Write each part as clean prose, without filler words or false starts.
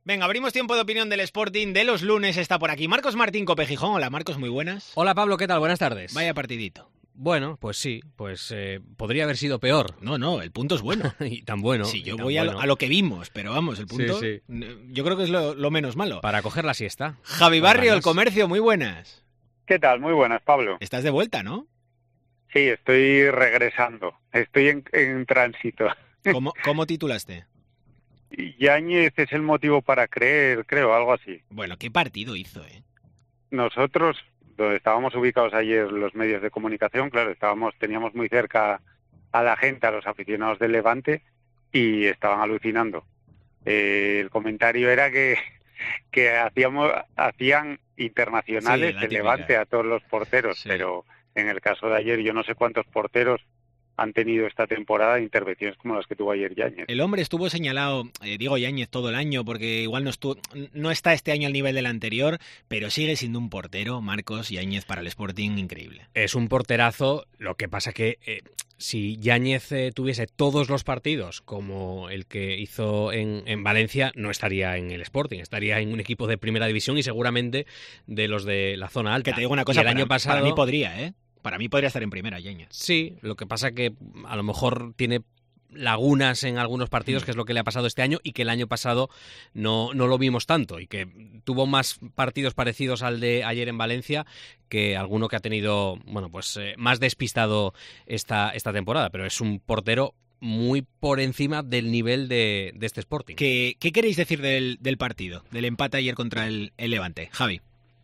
Venga, abrimos tiempo de opinión del Sporting de los lunes. Está por aquí Marcos Martín, Cope Gijón. Hola, Marcos, muy buenas. Hola, Pablo, ¿qué tal? Buenas tardes. Vaya partidito. Bueno, pues sí, podría haber sido peor. No, el punto es bueno. Y tan bueno. Sí, yo voy a lo que vimos, pero vamos, el punto Sí. yo creo que es lo menos malo. Para coger la siesta. Javi Barrio, El Comercio, muy buenas. ¿Qué tal? Muy buenas, Pablo. Estás de vuelta, ¿no? Sí, estoy regresando. Estoy en tránsito. ¿Cómo titulaste? Yáñez es el motivo para creer, creo, algo así. Bueno, qué partido hizo, ¿eh? Nosotros, donde estábamos ubicados ayer los medios de comunicación, claro, teníamos muy cerca a la gente, a los aficionados del Levante, y estaban alucinando. El comentario era que hacían internacionales el Levante a todos los porteros, sí. Pero en el caso de ayer yo no sé cuántos porteros han tenido esta temporada intervenciones como las que tuvo ayer Yáñez. El hombre estuvo señalado, Yáñez, todo el año, porque igual no está este año al nivel del anterior, pero sigue siendo un portero, Marcos Yáñez, para el Sporting, increíble. Es un porterazo, lo que pasa que si Yáñez tuviese todos los partidos como el que hizo en Valencia, no estaría en el Sporting, estaría en un equipo de primera división y seguramente de los de la zona alta. Que te digo una cosa, el año pasado, para mí podría, ¿eh? Para mí podría estar en primera, Yáñez. Sí, lo que pasa que a lo mejor tiene lagunas en algunos partidos, que es lo que le ha pasado este año, y que el año pasado no lo vimos tanto, y que tuvo más partidos parecidos al de ayer en Valencia que alguno que ha tenido, más despistado esta temporada, pero es un portero muy por encima del nivel de este Sporting. ¿Qué queréis decir del partido, del empate ayer contra el Levante? Javi.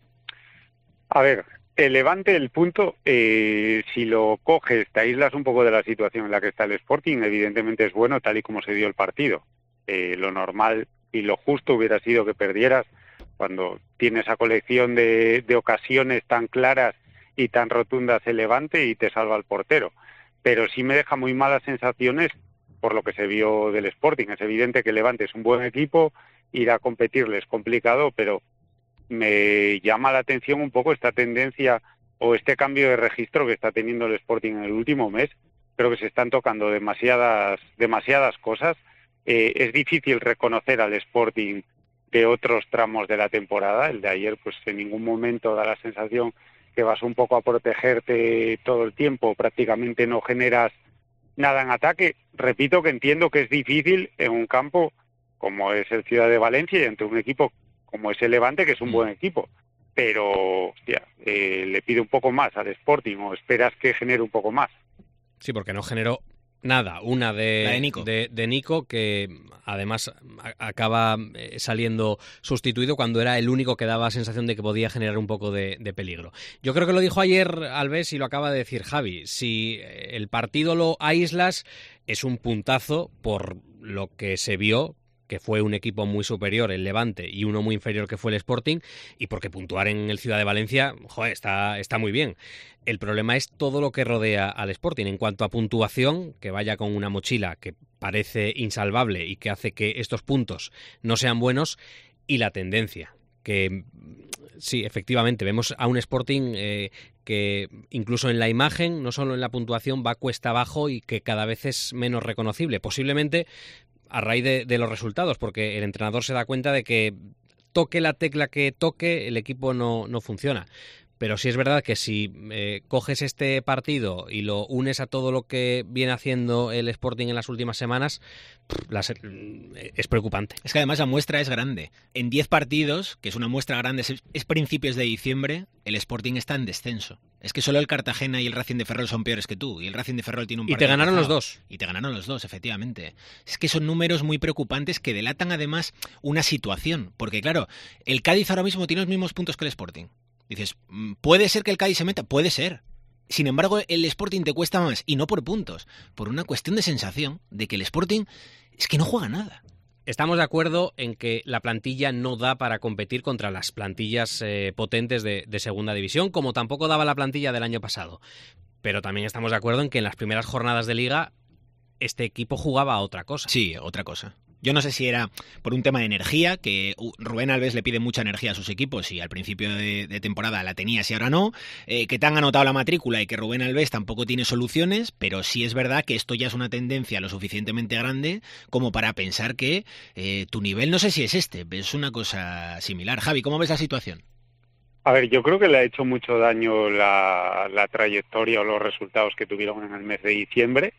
A ver, el Levante, el punto, si lo coges, te aíslas un poco de la situación en la que está el Sporting, evidentemente es bueno tal y como se dio el partido. Lo normal y lo justo hubiera sido que perdieras cuando tiene esa colección de ocasiones tan claras y tan rotundas el Levante y te salva el portero. Pero sí me deja muy malas sensaciones por lo que se vio del Sporting. Es evidente que el Levante es un buen equipo, ir a competirle es complicado, pero me llama la atención un poco esta tendencia o este cambio de registro que está teniendo el Sporting en el último mes. Creo que se están tocando demasiadas cosas. Es difícil reconocer al Sporting de otros tramos de la temporada. El de ayer, pues en ningún momento da la sensación que vas un poco a protegerte todo el tiempo. Prácticamente no generas nada en ataque. Repito que entiendo que es difícil en un campo como es el Ciudad de Valencia y ante un equipo como es el Levante, que es un buen equipo, pero le pide un poco más al Sporting, o esperas que genere un poco más. Sí, porque no generó nada. Una de Nico, que además acaba saliendo sustituido cuando era el único que daba sensación de que podía generar un poco de peligro. Yo creo que lo dijo ayer Alves y lo acaba de decir Javi. Si el partido lo aíslas, es un puntazo por lo que se vio, que fue un equipo muy superior, el Levante, y uno muy inferior, que fue el Sporting, y porque puntuar en el Ciudad de Valencia, está muy bien. El problema es todo lo que rodea al Sporting. En cuanto a puntuación, que vaya con una mochila que parece insalvable y que hace que estos puntos no sean buenos, y la tendencia, que sí, efectivamente, vemos a un Sporting que incluso en la imagen, no solo en la puntuación, va cuesta abajo y que cada vez es menos reconocible. Posiblemente a raíz de los resultados, porque el entrenador se da cuenta de que toque la tecla que toque, el equipo no funciona. Pero sí es verdad que si coges este partido y lo unes a todo lo que viene haciendo el Sporting en las últimas semanas, es preocupante. Es que además la muestra es grande. En 10 partidos, que es una muestra grande, es principios de diciembre, el Sporting está en descenso. Es que solo el Cartagena y el Racing de Ferrol son peores que tú. Y el Racing de Ferrol tiene un partido. Y te ganaron los dos. Y te ganaron los dos, efectivamente. Es que son números muy preocupantes que delatan además una situación. Porque claro, el Cádiz ahora mismo tiene los mismos puntos que el Sporting. Dices, ¿puede ser que el Cádiz se meta? Puede ser. Sin embargo, el Sporting te cuesta más, y no por puntos, por una cuestión de sensación de que el Sporting es que no juega nada. Estamos de acuerdo en que la plantilla no da para competir contra las plantillas potentes de segunda división, como tampoco daba la plantilla del año pasado. Pero también estamos de acuerdo en que en las primeras jornadas de Liga este equipo jugaba a otra cosa. Sí, otra cosa. Yo no sé si era por un tema de energía, que Rubén Alves le pide mucha energía a sus equipos y al principio de temporada la tenía y ahora no, que te han anotado la matrícula y que Rubén Alves tampoco tiene soluciones, pero sí es verdad que esto ya es una tendencia lo suficientemente grande como para pensar que tu nivel no sé si es es una cosa similar. Javi, ¿cómo ves la situación? A ver, yo creo que le ha hecho mucho daño la trayectoria o los resultados que tuvieron en el mes de diciembre,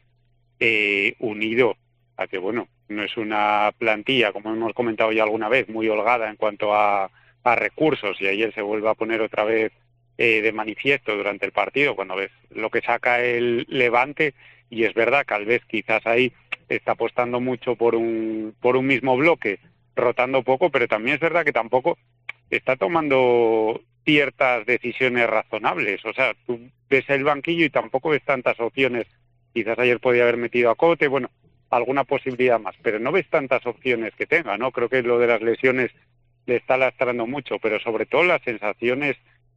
unido a que, bueno, no es una plantilla, como hemos comentado ya alguna vez, muy holgada en cuanto a recursos, y ayer se vuelve a poner otra vez de manifiesto durante el partido, cuando ves lo que saca el Levante, y es verdad que Alves quizás ahí está apostando mucho por un mismo bloque, rotando poco, pero también es verdad que tampoco está tomando ciertas decisiones razonables. O sea, tú ves el banquillo y tampoco ves tantas opciones. Quizás ayer podía haber metido a Cote, bueno, alguna posibilidad más, pero no ves tantas opciones que tenga, ¿no? Creo que lo de las lesiones le está lastrando mucho, pero sobre todo las sensaciones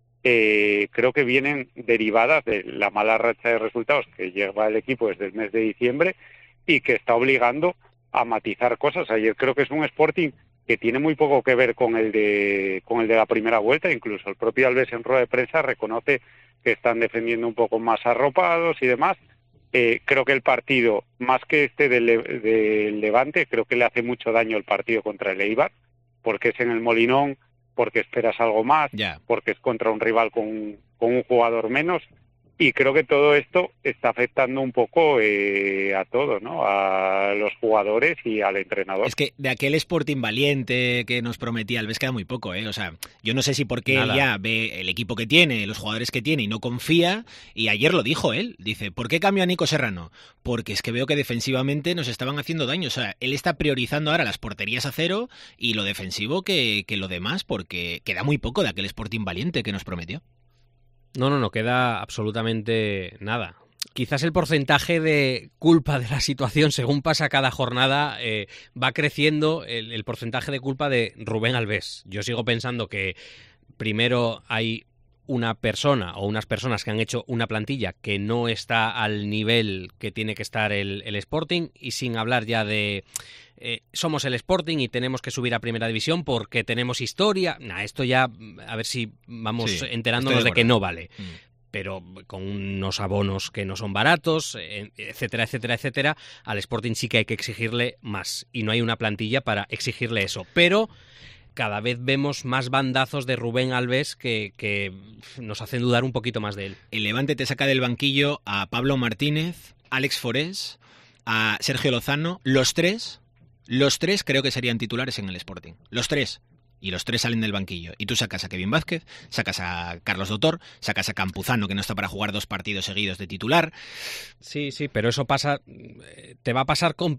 creo que vienen derivadas de la mala racha de resultados que lleva el equipo desde el mes de diciembre y que está obligando a matizar cosas. Ayer creo que es un Sporting que tiene muy poco que ver con el de la primera vuelta. Incluso el propio Alves en rueda de prensa reconoce que están defendiendo un poco más arropados y demás. Creo que el partido, más que del Levante, creo que le hace mucho daño el partido contra el Eibar, porque es en el Molinón, porque esperas algo más, porque es contra un rival con un jugador menos. Y creo que todo esto está afectando un poco a todo, ¿no? A los jugadores y al entrenador. Es que de aquel Sporting valiente que nos prometía Alves queda muy poco, ¿eh? O sea, yo no sé si porque él ya ve el equipo que tiene, los jugadores que tiene y no confía, y ayer lo dijo él, dice, ¿por qué cambio a Nico Serrano? Porque es que veo que defensivamente nos estaban haciendo daño, o sea, él está priorizando ahora las porterías a cero y lo defensivo que lo demás, porque queda muy poco de aquel Sporting valiente que nos prometió. No queda absolutamente nada. Quizás el porcentaje de culpa de la situación, según pasa cada jornada, va creciendo el porcentaje de culpa de Rubén Alves. Yo sigo pensando que primero hay una persona o unas personas que han hecho una plantilla que no está al nivel que tiene que estar el Sporting, y sin hablar ya de somos el Sporting y tenemos que subir a Primera División porque tenemos historia. Esto ya, a ver si vamos enterándonos de que no vale. Pero con unos abonos que no son baratos, etcétera, etcétera, etcétera, al Sporting sí que hay que exigirle más. Y no hay una plantilla para exigirle eso. Pero cada vez vemos más bandazos de Rubén Alves que nos hacen dudar un poquito más de él. El Levante te saca del banquillo a Pablo Martínez, Alex Forés, a Sergio Lozano. Los tres creo que serían titulares en el Sporting. Los tres. Y los tres salen del banquillo. Y tú sacas a Kevin Vázquez, sacas a Carlos Dotor, sacas a Campuzano, que no está para jugar 2 partidos seguidos de titular. Sí, pero eso pasa, te va a pasar con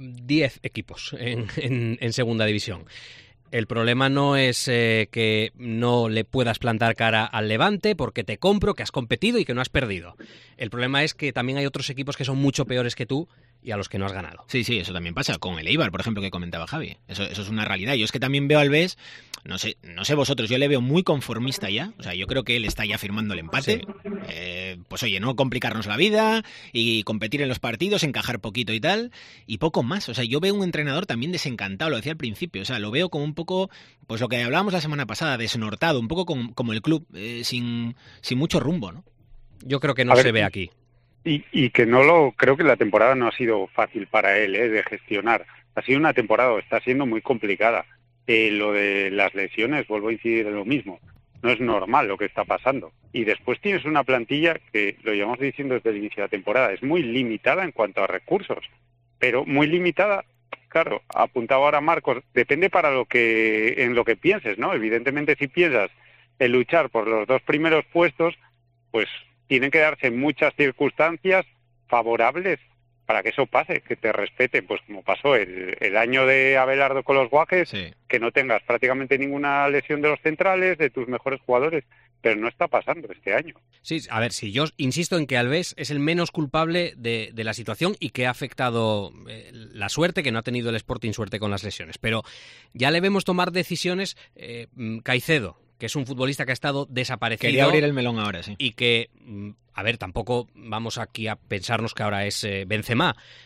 10 equipos en segunda división. El problema no es que no le puedas plantar cara al Levante porque te compro, que has competido y que no has perdido. El problema es que también hay otros equipos que son mucho peores que tú y a los que no has ganado. Sí, eso también pasa con el Eibar, por ejemplo, que comentaba Javi. Eso es una realidad. Yo es que también veo al Alves, no sé vosotros, yo le veo muy conformista ya. O sea, yo creo que él está ya firmando el empate. Sí. Pues oye, no complicarnos la vida y competir en los partidos, encajar poquito y tal, y poco más. O sea, yo veo un entrenador también desencantado, lo decía al principio. O sea, lo veo como un poco, pues lo que hablábamos la semana pasada, desnortado, un poco como el club, sin mucho rumbo, ¿no? Yo creo que no se ve aquí. Y que creo que la temporada no ha sido fácil para él de gestionar. Ha sido una temporada, está siendo muy complicada. Lo de las lesiones, vuelvo a incidir en lo mismo. No es normal lo que está pasando. Y después tienes una plantilla que, lo llevamos diciendo desde el inicio de la temporada, es muy limitada en cuanto a recursos. Pero muy limitada, claro, apuntaba ahora Marcos, depende en lo que pienses, ¿no? Evidentemente, si piensas en luchar por los 2 primeros puestos, pues tienen que darse muchas circunstancias favorables para que eso pase, que te respeten, pues como pasó el año de Abelardo con los Guajes, que no tengas prácticamente ninguna lesión de los centrales, de tus mejores jugadores, pero no está pasando este año. Sí, a ver, si yo insisto en que Alves es el menos culpable de la situación y que ha afectado la suerte, que no ha tenido el Sporting suerte con las lesiones, pero ya le vemos tomar decisiones. Caicedo, que es un futbolista que ha estado desaparecido. Quería abrir el melón ahora, sí. Y que, a ver, tampoco vamos aquí a pensarnos que ahora es Benzema,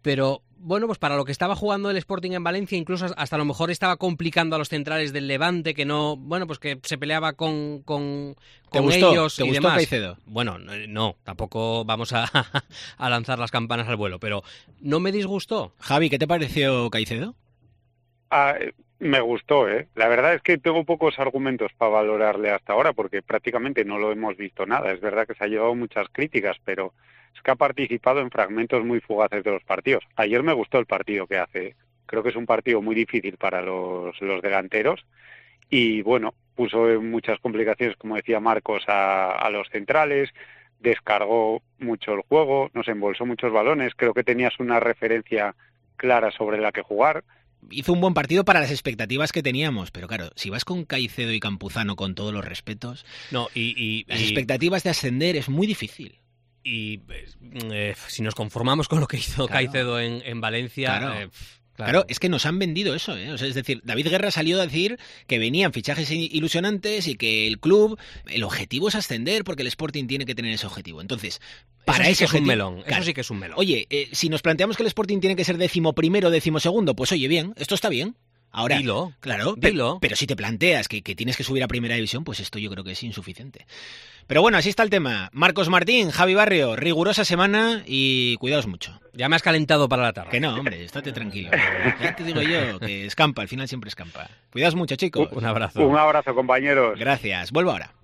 pero bueno, pues para lo que estaba jugando el Sporting en Valencia, incluso hasta a lo mejor estaba complicando a los centrales del Levante, que no, bueno, pues que se peleaba con ellos y demás. Caicedo? Bueno, no, tampoco vamos a lanzar las campanas al vuelo, pero no me disgustó. Javi, ¿qué te pareció Caicedo? Me gustó, ¿eh? La verdad es que tengo pocos argumentos para valorarle hasta ahora, porque prácticamente no lo hemos visto nada. Es verdad que se ha llevado muchas críticas, pero es que ha participado en fragmentos muy fugaces de los partidos. Ayer me gustó el partido que hace. Creo que es un partido muy difícil para los delanteros y, bueno, puso en muchas complicaciones, como decía Marcos, a los centrales, descargó mucho el juego, nos embolsó muchos balones. Creo que tenías una referencia clara sobre la que jugar. Hizo un buen partido para las expectativas que teníamos, pero claro, si vas con Caicedo y Campuzano, con todos los respetos, no, las expectativas de ascender es muy difícil. Y si nos conformamos con lo que hizo Caicedo en Valencia... Claro, es que nos han vendido eso, ¿eh? O sea, es decir, David Guerra salió a decir que venían fichajes ilusionantes y que el club, el objetivo es ascender porque el Sporting tiene que tener ese objetivo. Entonces, para ese objetivo, es un melón. Claro, eso sí que es un melón. Oye, si nos planteamos que el Sporting tiene que ser 11º o 12º, pues oye, bien, esto está bien. Ahora, dilo, claro, dilo. Pero si te planteas que tienes que subir a Primera División, pues esto yo creo que es insuficiente. Pero bueno, así está el tema. Marcos Martín, Javi Barrio, rigurosa semana y cuidaos mucho. Ya me has calentado para la tarde. Que no, hombre, estate tranquilo. Ya te digo yo que escampa, al final siempre escampa. Cuidaos mucho, chicos. Un abrazo. Un abrazo, compañeros. Gracias. Vuelvo ahora.